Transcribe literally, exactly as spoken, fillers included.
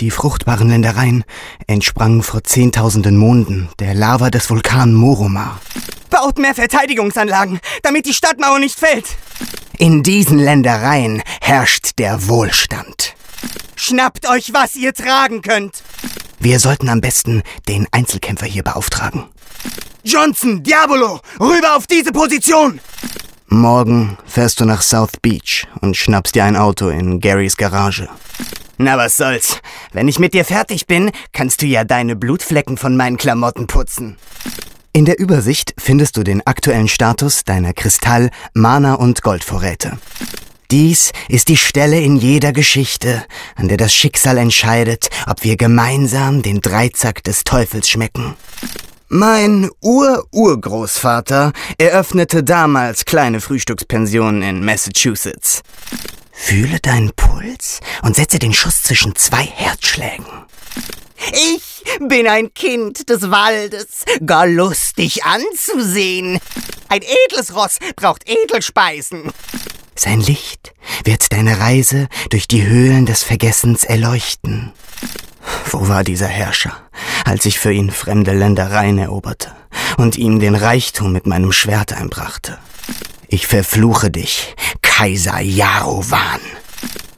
Die fruchtbaren Ländereien entsprangen vor zehntausenden Monden der Lava des Vulkan Moromar. Baut mehr Verteidigungsanlagen, damit die Stadtmauer nicht fällt. In diesen Ländereien herrscht der Wohlstand. Schnappt euch, was ihr tragen könnt. Wir sollten am besten den Einzelkämpfer hier beauftragen. Johnson, Diabolo, rüber auf diese Position! Morgen fährst du nach South Beach und schnappst dir ein Auto in Garys Garage. Na, was soll's. Wenn ich mit dir fertig bin, kannst du ja deine Blutflecken von meinen Klamotten putzen. In der Übersicht findest du den aktuellen Status deiner Kristall-, Mana- und Goldvorräte. Dies ist die Stelle in jeder Geschichte, an der das Schicksal entscheidet, ob wir gemeinsam den Dreizack des Teufels schmecken. Mein Ur-Urgroßvater eröffnete damals kleine Frühstückspensionen in Massachusetts. Fühle deinen Puls und setze den Schuss zwischen zwei Herzschlägen. Ich bin ein Kind des Waldes, gar lustig anzusehen. Ein edles Ross braucht Edelspeisen. Sein Licht wird deine Reise durch die Höhlen des Vergessens erleuchten. Wo war dieser Herrscher, als ich für ihn fremde Ländereien eroberte und ihm den Reichtum mit meinem Schwert einbrachte? Ich verfluche dich, Kaiser Yarowan.